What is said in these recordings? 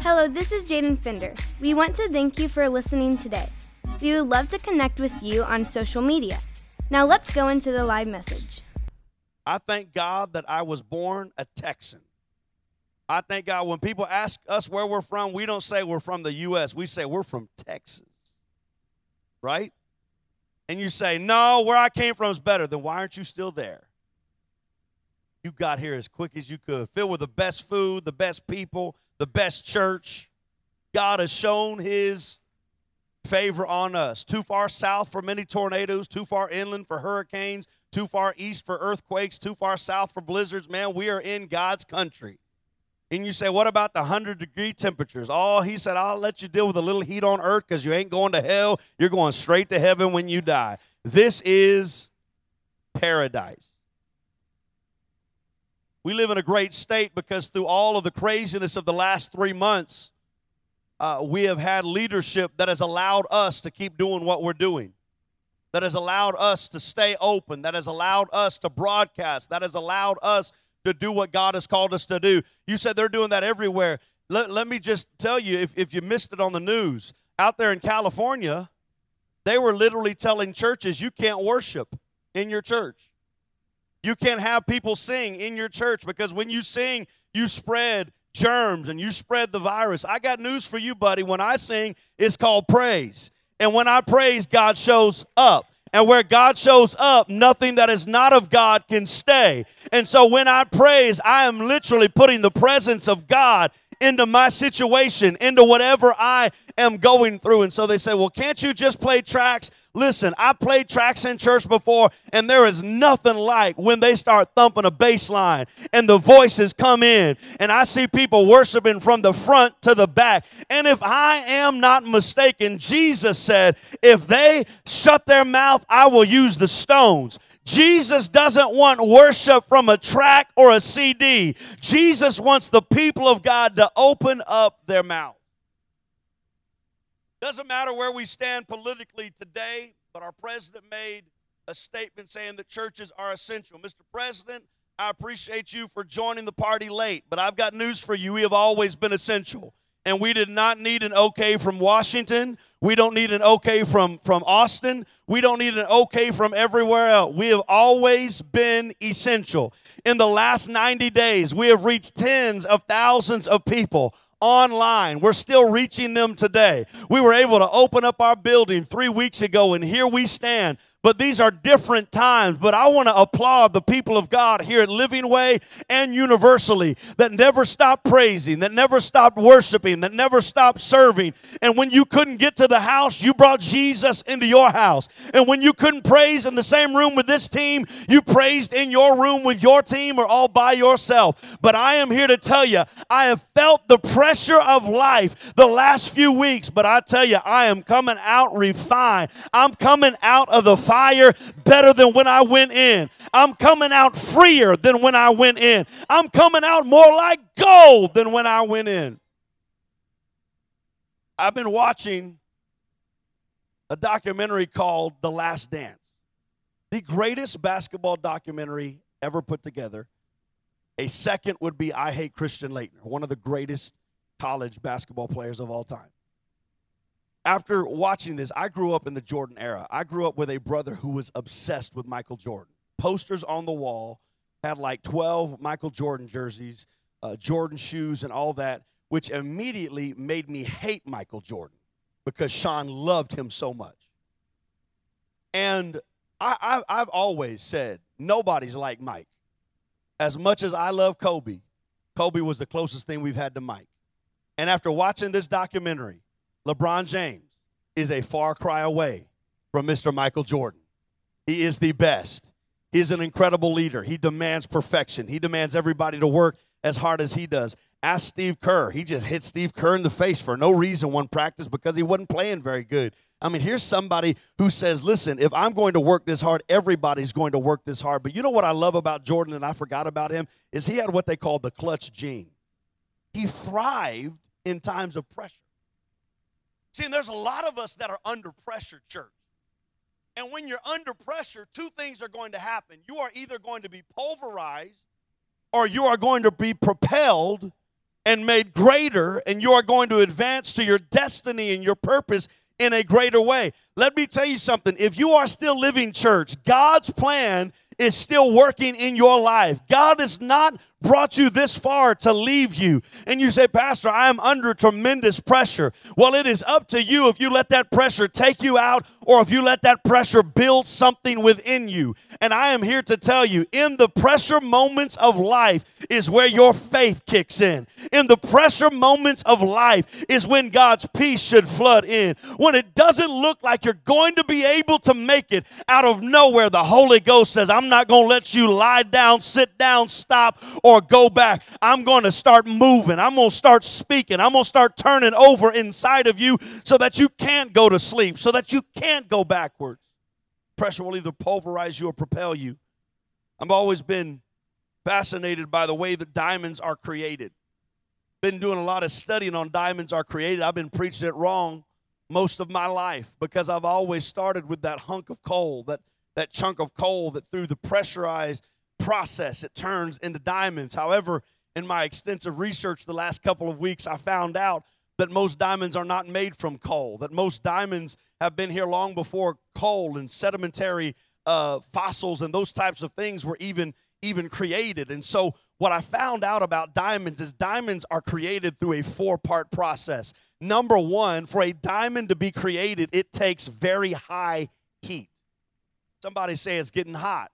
Hello, this is Jaden Fender. We want to thank you for listening today. We would love to connect with you on social media. Now let's go into the live message. I thank God that I was born a Texan. I thank God when people ask us where we're from, we don't say we're from the U.S. We say we're from Texas, right? And you say, no, where I came from is better. Then why aren't you still there? You got here as quick as you could, filled with the best food, the best people, the best church. God has shown his favor on us. Too far south for many tornadoes, too far inland for hurricanes, too far east for earthquakes, too far south for blizzards. Man, we are in God's country. And you say, what about the 100-degree temperatures? Oh, he said, I'll let you deal with a little heat on earth because you ain't going to hell. You're going straight to heaven when you die. This is paradise. We live in a great state because through all of the craziness of the last 3 months, we have had leadership that has allowed us to keep doing what we're doing, that has allowed us to stay open, that has allowed us to broadcast, that has allowed us to do what God has called us to do. You said they're doing that everywhere. Let me just tell you, if you missed it on the news, out there in California, they were literally telling churches, you can't worship in your church. You can't have people sing in your church because when you sing, you spread germs and you spread the virus. I got news for you, buddy. When I sing, it's called praise. And when I praise, God shows up. And where God shows up, nothing that is not of God can stay. And so when I praise, I am literally putting the presence of God into my situation, into whatever I am going through. And so they say, well, can't you just play tracks? Listen, I played tracks in church before, and there is nothing like when they start thumping a bass line and the voices come in, and I see people worshiping from the front to the back. And if I am not mistaken, Jesus said, if they shut their mouth, I will use the stones. Jesus doesn't want worship from a track or a CD. Jesus wants the people of God to open up their mouth. Doesn't matter where we stand politically today, but our president made a statement saying that churches are essential. Mr. President, I appreciate you for joining the party late, but I've got news for you. We have always been essential. And we did not need an okay from Washington. We don't need an okay from Austin. We don't need an okay from everywhere else. We have always been essential. In the last 90 days, we have reached tens of thousands of people online. We're still reaching them today. We were able to open up our building 3 weeks ago, and here we stand. But these are different times. But I want to applaud the people of God here at Living Way and universally that never stopped praising, that never stopped worshiping, that never stopped serving. And when you couldn't get to the house, you brought Jesus into your house. And when you couldn't praise in the same room with this team, you praised in your room with your team or all by yourself. But I am here to tell you, I have felt the pressure of life the last few weeks. But I tell you, I am coming out refined. I'm coming out of the fire better than when I went in. I'm coming out freer than when I went in. I'm coming out more like gold than when I went in. I've been watching a documentary called The Last Dance, the greatest basketball documentary ever put together. A second would be I Hate Christian Laettner, one of the greatest college basketball players of all time. After watching this, I grew up in the Jordan era. I grew up with a brother who was obsessed with Michael Jordan. Posters on the wall had like 12 Michael Jordan jerseys, Jordan shoes, and all that, which immediately made me hate Michael Jordan because Sean loved him so much. And I've always said nobody's like Mike. As much as I love Kobe, Kobe was the closest thing we've had to Mike. And after watching this documentary, LeBron James is a far cry away from Mr. Michael Jordan. He is the best. He is an incredible leader. He demands perfection. He demands everybody to work as hard as he does. Ask Steve Kerr. He just hit Steve Kerr in the face for no reason one practice because he wasn't playing very good. I mean, here's somebody who says, listen, if I'm going to work this hard, everybody's going to work this hard. But you know what I love about Jordan, and I forgot about him, is he had what they call the clutch gene. He thrived in times of pressure. See, and there's a lot of us that are under pressure, church. And when you're under pressure, two things are going to happen. You are either going to be pulverized or you are going to be propelled and made greater, and you are going to advance to your destiny and your purpose in a greater way. Let me tell you something. If you are still living church, God's plan is still working in your life. God has not brought you this far to leave you. And you say, Pastor, I am under tremendous pressure. Well, it is up to you if you let that pressure take you out or if you let that pressure build something within you. And I am here to tell you, in the pressure moments of life is where your faith kicks in. In the pressure moments of life is when God's peace should flood in. When it doesn't look like you're going to be able to make it, out of nowhere, the Holy Ghost says, I'm not going to let you lie down, sit down, stop, or go back. I'm going to start moving. I'm going to start speaking. I'm going to start turning over inside of you so that you can't go to sleep, so that you can't go backwards. Pressure will either pulverize you or propel you. I've always been fascinated by the way that diamonds are created. Been doing a lot of studying on diamonds are created. I've been preaching it wrong most of my life because I've always started with that hunk of coal, that chunk of coal that through the pressurized process it turns into diamonds. However, in my extensive research the last couple of weeks, I found out that most diamonds are not made from coal, that most diamonds have been here long before coal and sedimentary fossils and those types of things were even created. And so what I found out about diamonds is diamonds are created through a 4-part process. Number one, for a diamond to be created, it takes very high heat. Somebody say it's getting hot.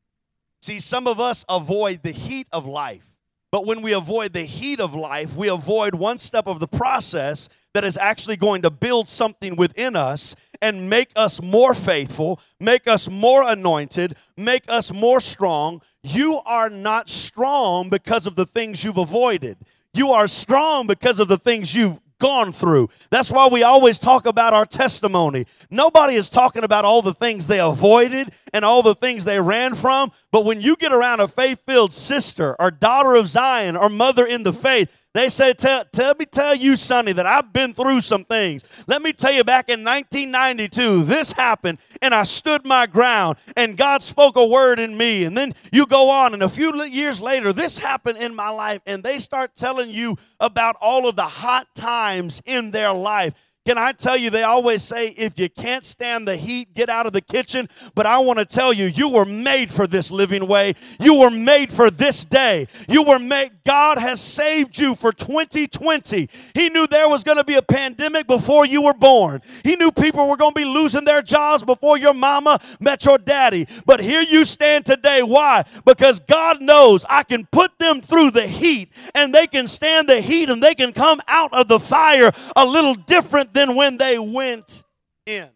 See, some of us avoid the heat of life. But when we avoid the heat of life, we avoid one step of the process that is actually going to build something within us and make us more faithful, make us more anointed, make us more strong. You are not strong because of the things you've avoided. You are strong because of the things you've gone through. That's why we always talk about our testimony. Nobody is talking about all the things they avoided and all the things they ran from, but when you get around a faith-filled sister or daughter of Zion or mother in the faith, they say, tell you, Sonny, that I've been through some things. Let me tell you, back in 1992, this happened, and I stood my ground, and God spoke a word in me. And then you go on, and a few years later, this happened in my life, and they start telling you about all of the hot times in their life. Can I tell you, they always say, if you can't stand the heat, get out of the kitchen. But I want to tell you, you were made for this living way. You were made for this day. You were made. God has saved you for 2020. He knew there was going to be a pandemic before you were born. He knew people were going to be losing their jobs before your mama met your daddy. But here you stand today. Why? Because God knows I can put them through the heat, and they can stand the heat, and they can come out of the fire a little different than when they went in.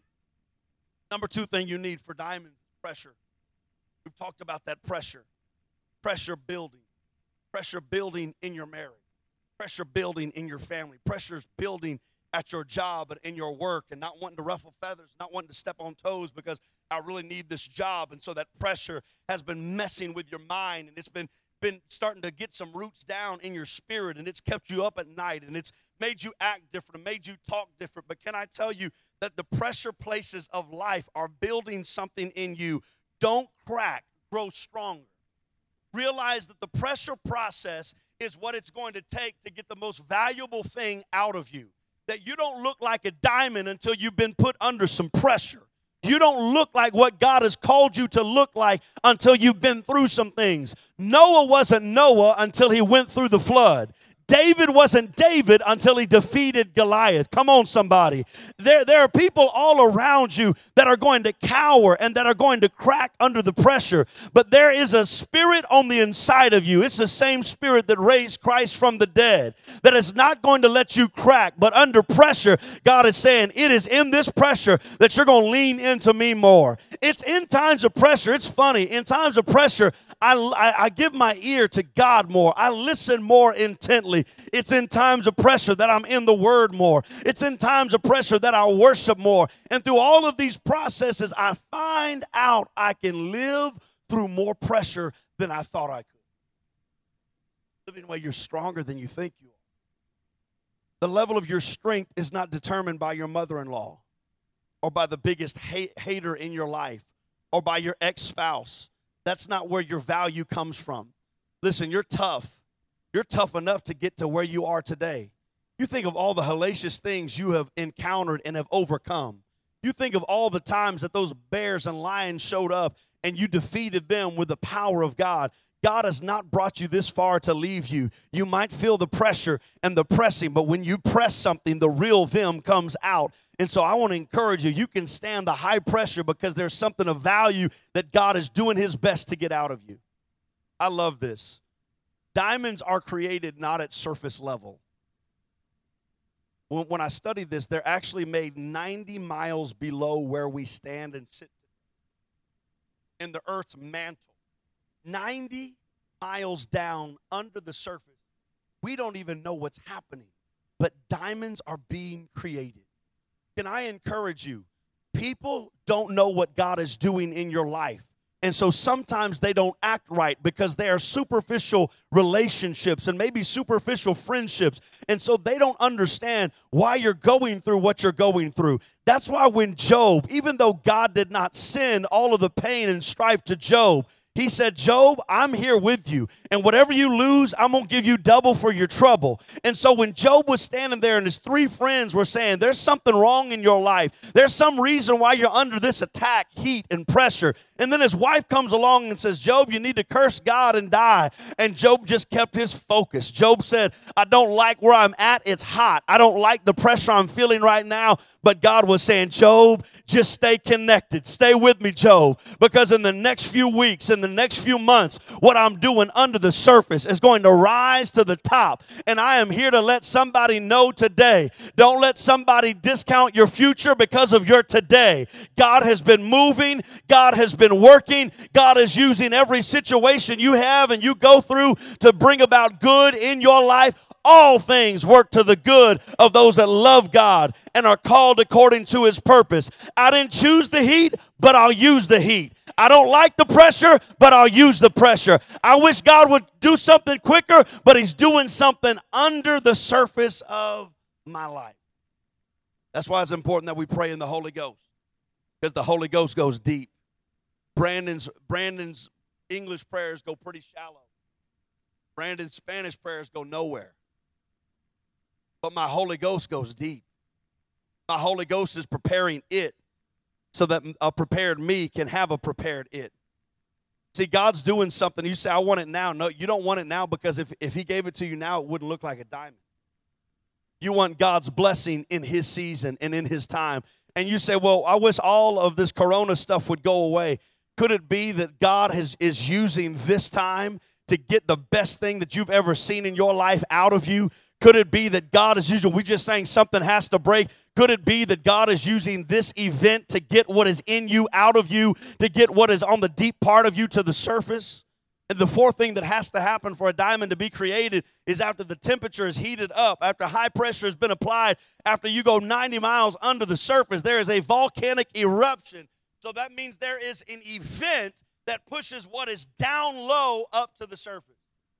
Number 2 thing you need for diamonds is pressure. We've talked about that pressure. Pressure building. Pressure building in your marriage. Pressure building in your family. Pressure's building at your job and in your work and not wanting to ruffle feathers, not wanting to step on toes because I really need this job. And so that pressure has been messing with your mind, and it's been starting to get some roots down in your spirit, and it's kept you up at night, and it's made you act different, made you talk different. But can I tell you that the pressure places of life are building something in you? Don't crack, grow stronger. Realize that the pressure process is what it's going to take to get the most valuable thing out of you. That you don't look like a diamond until you've been put under some pressure. You don't look like what God has called you to look like until you've been through some things. Noah wasn't Noah until he went through the flood. David wasn't David until he defeated Goliath. Come on, somebody. There are people all around you that are going to cower and that are going to crack under the pressure. But there is a spirit on the inside of you. It's the same spirit that raised Christ from the dead that is not going to let you crack. But under pressure, God is saying, it is in this pressure that you're going to lean into me more. It's in times of pressure. It's funny. In times of pressure, I give my ear to God more. I listen more intently. It's in times of pressure that I'm in the Word more. It's in times of pressure that I worship more. And through all of these processes, I find out I can live through more pressure than I thought I could. Living way you're stronger than you think you are. The level of your strength is not determined by your mother-in-law or by the biggest hater in your life or by your ex-spouse. That's not where your value comes from. Listen, you're tough You're tough enough to get to where you are today. You think of all the hellacious things you have encountered and have overcome. You think of all the times that those bears and lions showed up and you defeated them with the power of God. God has not brought you this far to leave you. You might feel the pressure and the pressing, but when you press something, the real them comes out. And so I want to encourage you, you can stand the high pressure because there's something of value that God is doing his best to get out of you. I love this. Diamonds are created not at surface level. When I studied this, they're actually made 90 miles below where we stand and sit in the earth's mantle. 90 miles down under the surface. We don't even know what's happening, but diamonds are being created. Can I encourage you? People don't know what God is doing in your life. And so sometimes they don't act right because they are superficial relationships and maybe superficial friendships. And so they don't understand why you're going through what you're going through. That's why when Job, even though God did not send all of the pain and strife to Job, he said, Job, I'm here with you. And whatever you lose, I'm going to give you double for your trouble. And so when Job was standing there and his three friends were saying, there's something wrong in your life. There's some reason why you're under this attack, heat, and pressure. And then his wife comes along and says, Job, you need to curse God and die. And Job just kept his focus. Job said, I don't like where I'm at. It's hot. I don't like the pressure I'm feeling right now. But God was saying, Job, just stay connected. Stay with me, Job. Because in the next few weeks, in the next few months, what I'm doing under the surface is going to rise to the top. And I am here to let somebody know today. Don't let somebody discount your future because of your today. God has been moving. God has been working. God is using every situation you have and you go through to bring about good in your life. All things work to the good of those that love God and are called according to his purpose. I didn't choose the heat, but I'll use the heat. I don't like the pressure, but I'll use the pressure. I wish God would do something quicker, but he's doing something under the surface of my life. That's why it's important that we pray in the Holy Ghost, because the Holy Ghost goes deep. Brandon's English prayers go pretty shallow. Brandon's Spanish prayers go nowhere. But my Holy Ghost goes deep. My Holy Ghost is preparing it so that a prepared me can have a prepared it. See, God's doing something. You say, I want it now. No, you don't want it now because if he gave it to you now, it wouldn't look like a diamond. You want God's blessing in his season and in his time. And you say, well, I wish all of this corona stuff would go away. Could it be that God is using this time to get the best thing that you've ever seen in your life out of you? Could it be that God is using, we're just saying something has to break. Could it be that God is using this event to get what is in you out of you, to get what is on the deep part of you to the surface? And the fourth thing that has to happen for a diamond to be created is after the temperature is heated up, after high pressure has been applied, after you go 90 miles under the surface, there is a volcanic eruption. So that means there is an event that pushes what is down low up to the surface.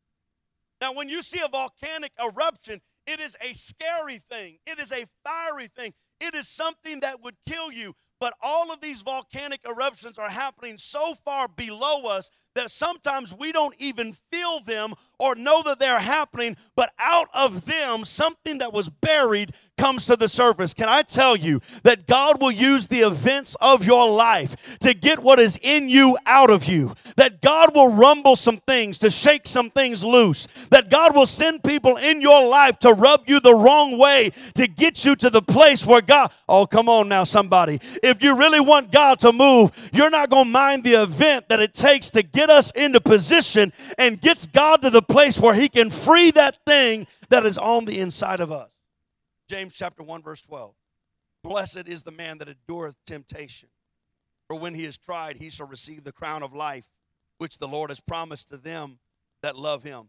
Now, when you see a volcanic eruption, it is a scary thing. It is a fiery thing. It is something that would kill you. But all of these volcanic eruptions are happening so far below us that sometimes we don't even feel them or know that they're happening, but out of them, something that was buried comes to the surface. Can I tell you that God will use the events of your life to get what is in you out of you? That God will rumble some things, to shake some things loose. That God will send people in your life to rub you the wrong way, to get you to the place where God, oh, come on now, somebody. If you really want God to move, you're not going to mind the event that it takes to get us into position and gets God to the place where he can free that thing that is on the inside of us. James chapter 1, verse 12. Blessed is the man that endureth temptation, for when he is tried, he shall receive the crown of life, which the Lord has promised to them that love him.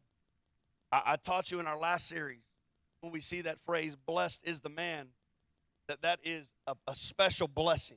I taught you in our last series, when we see that phrase, blessed is the man, that is a special blessing.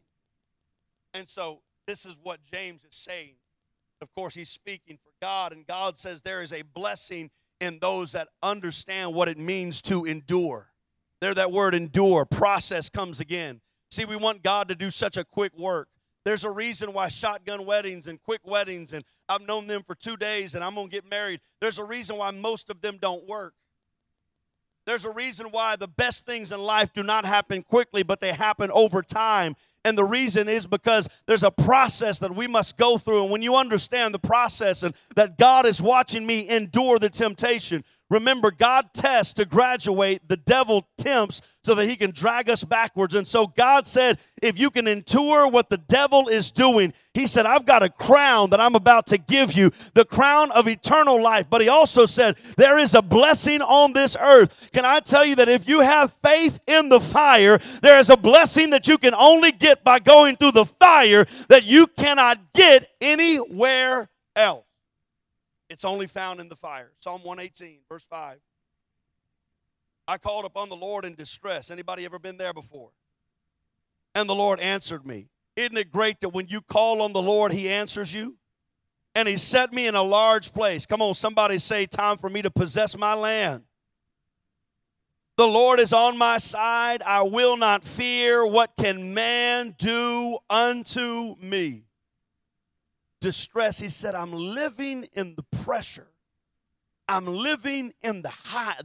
And so this is what James is saying. Of course, he's speaking for God, and God says there is a blessing in those that understand what it means to endure. There, that word endure, process comes again. See, we want God to do such a quick work, There's a reason why shotgun weddings and quick weddings, and I've known them for 2 days and I'm going to get married. There's a reason why most of them don't work. There's a reason why the best things in life do not happen quickly, but they happen over time. And the reason is because there's a process that we must go through. And when you understand the process and that God is watching me endure the temptation, remember, God tests to graduate, the devil tempts so that he can drag us backwards. And so God said, if you can endure what the devil is doing, he said, I've got a crown that I'm about to give you, the crown of eternal life. But he also said, there is a blessing on this earth. Can I tell you that if you have faith in the fire, there is a blessing that you can only get by going through the fire that you cannot get anywhere else. It's only found in the fire. Psalm 118, verse 5. I called upon the Lord in distress. Anybody ever been there before? And the Lord answered me. Isn't it great that when you call on the Lord, he answers you? And he set me in a large place. Come on, somebody say, time for me to possess my land. The Lord is on my side. I will not fear. What can man do unto me? Distress, he said, I'm living in the pressure. I'm living in the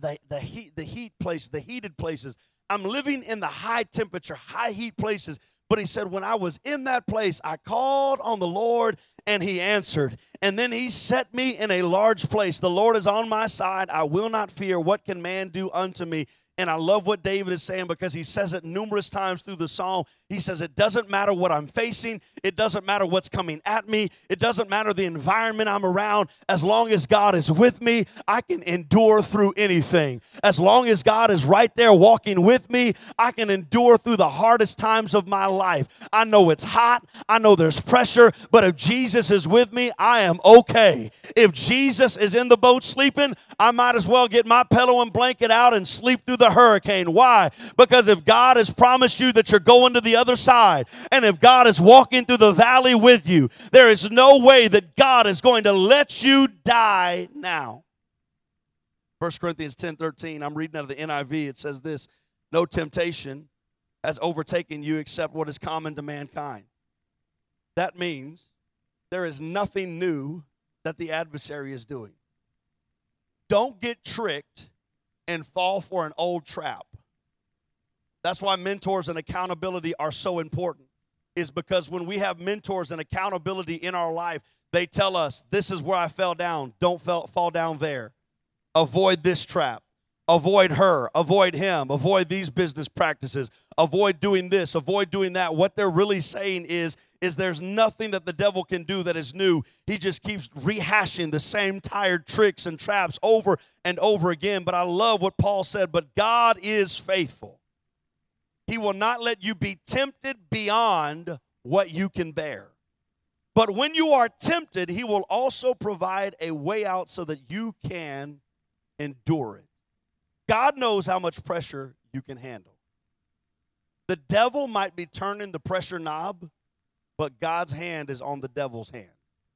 heated places. I'm living in the high temperature, high heat places. But he said, when I was in that place, I called on the Lord and he answered. And then he set me in a large place. The Lord is on my side. I will not fear. What can man do unto me? And I love what David is saying because he says it numerous times through the psalm. He says, it doesn't matter what I'm facing. It doesn't matter what's coming at me. It doesn't matter the environment I'm around. As long as God is with me, I can endure through anything. As long as God is right there walking with me, I can endure through the hardest times of my life. I know it's hot. I know there's pressure. But if Jesus is with me, I am okay. If Jesus is in the boat sleeping, I might as well get my pillow and blanket out and sleep through the hurricane. Why? Because if God has promised you that you're going to the other side, and if God is walking through the valley with you, there is no way that God is going to let you die now. 1 Corinthians 10:13, I'm reading out of the NIV. It says this, no temptation has overtaken you except what is common to mankind. That means there is nothing new that the adversary is doing. Don't get tricked and fall for an old trap. That's why mentors and accountability are so important, is because when we have mentors and accountability in our life, they tell us, this is where I fell down. Don't fall down there. Avoid this trap. Avoid her. Avoid him. Avoid these business practices. Avoid doing this. Avoid doing that. What they're really saying is there's nothing that the devil can do that is new. He just keeps rehashing the same tired tricks and traps over and over again. But I love what Paul said, but God is faithful. He will not let you be tempted beyond what you can bear. But when you are tempted, he will also provide a way out so that you can endure it. God knows how much pressure you can handle. The devil might be turning the pressure knob, but God's hand is on the devil's hand.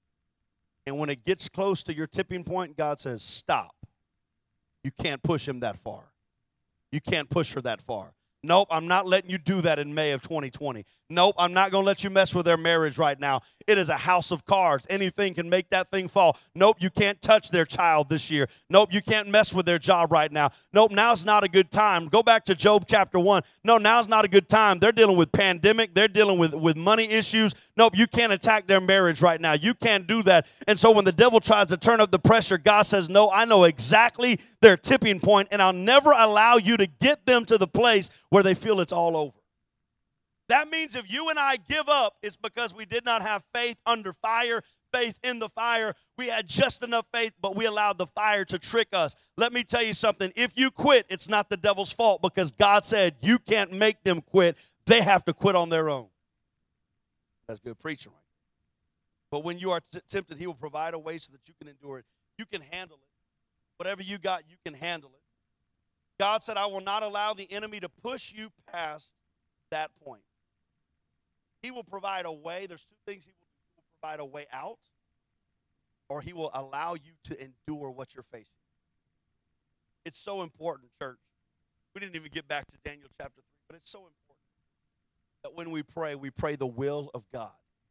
And when it gets close to your tipping point, God says, stop. You can't push him that far. You can't push her that far. Nope, I'm not letting you do that in May of 2020. Nope, I'm not going to let you mess with their marriage right now. It is a house of cards. Anything can make that thing fall. Nope, you can't touch their child this year. Nope, you can't mess with their job right now. Nope, now's not a good time. Go back to Job chapter 1. No, now's not a good time. They're dealing with pandemic. They're dealing with money issues. Nope, you can't attack their marriage right now. You can't do that. And so when the devil tries to turn up the pressure, God says, no, I know exactly their tipping point, and I'll never allow you to get them to the place where they feel it's all over. That means if you and I give up, it's because we did not have faith under fire, faith in the fire. We had just enough faith, but we allowed the fire to trick us. Let me tell you something. If you quit, it's not the devil's fault, because God said you can't make them quit. They have to quit on their own. That's good preaching, right? But when you are tempted, he will provide a way so that you can endure it. You can handle it. Whatever you got, you can handle it. God said, I will not allow the enemy to push you past that point. He will provide a way. There's two things he will do. He will provide a way out, or he will allow you to endure what you're facing. It's so important, church. We didn't even get back to Daniel chapter 3, but it's so important that when we pray the will of God.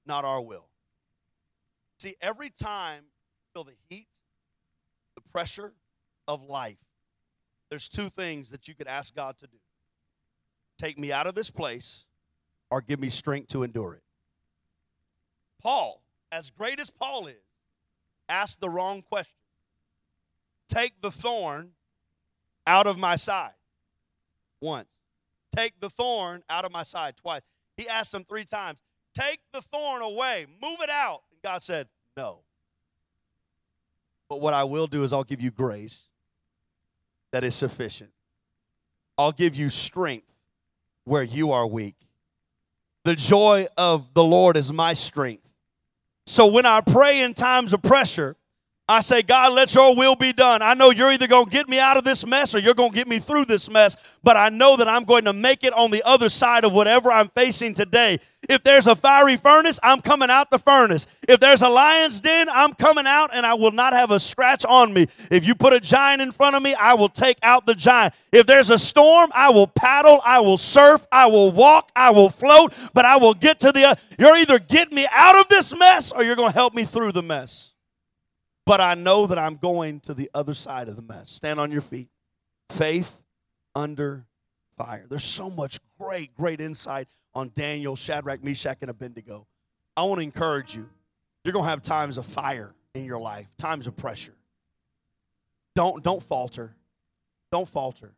not our will. See, every time you feel the heat, the pressure of life, there's two things that you could ask God to do. Take me out of this place or give me strength to endure it. Paul, as great as Paul is, asked the wrong question. Take the thorn out of my side. Once. Take the thorn out of my side. Twice. He asked him 3 times. Take the thorn away. Move it out. And God said, no. But what I will do is I'll give you grace that is sufficient. I'll give you strength where you are weak. The joy of the Lord is my strength. So when I pray in times of pressure, I say, God, let your will be done. I know you're either going to get me out of this mess or you're going to get me through this mess, but I know that I'm going to make it on the other side of whatever I'm facing today. If there's a fiery furnace, I'm coming out the furnace. If there's a lion's den, I'm coming out and I will not have a scratch on me. If you put a giant in front of me, I will take out the giant. If there's a storm, I will paddle, I will surf, I will walk, I will float, but I will get to the, you're either getting me out of this mess or you're going to help me through the mess. But I know that I'm going to the other side of the mess. Stand on your feet. Faith under fire. There's so much great insight on Daniel, Shadrach, Meshach, and Abednego. I want to encourage you. You're going to have times of fire in your life, times of pressure. Don't falter. Don't falter.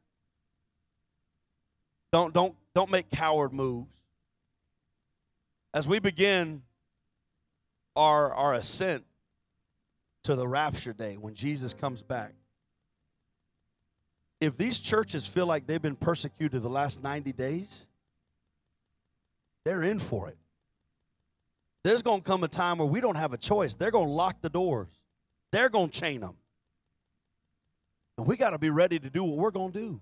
Don't make coward moves. As we begin our ascent to the rapture day when Jesus comes back, if these churches feel like they've been persecuted the last 90 days, they're in for it. There's going to come a time where we don't have a choice. They're going to lock the doors. They're going to chain them. And we got to be ready to do what we're going to do.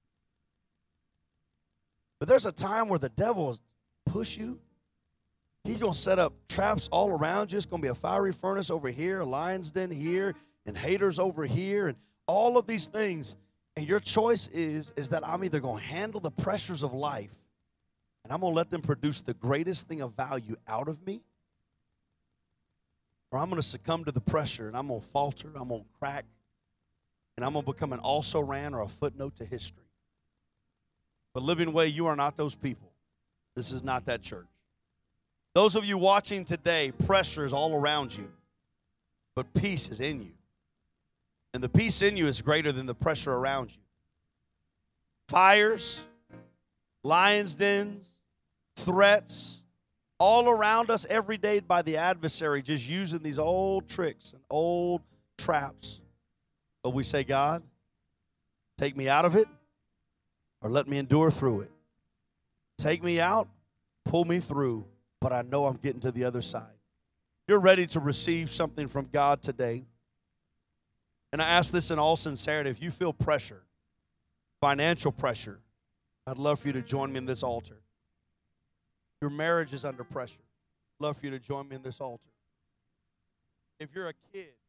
But there's a time where the devil will push you. He's going to set up traps all around you. It's going to be a fiery furnace over here, a lion's den here, and haters over here, and all of these things. And your choice is that I'm either going to handle the pressures of life, and I'm going to let them produce the greatest thing of value out of me, or I'm going to succumb to the pressure, and I'm going to falter, I'm going to crack, and I'm going to become an also-ran or a footnote to history. But Living Way, you are not those people. This is not that church. Those of you watching today, pressure is all around you, but peace is in you. And the peace in you is greater than the pressure around you. Fires, lions' dens, threats, all around us every day by the adversary, just using these old tricks and old traps. But we say, God, take me out of it or let me endure through it. Take me out, pull me through. But I know I'm getting to the other side. You're ready to receive something from God today. And I ask this in all sincerity. If you feel pressure, financial pressure, I'd love for you to join me in this altar. Your marriage is under pressure. I'd love for you to join me in this altar. If you're a kid,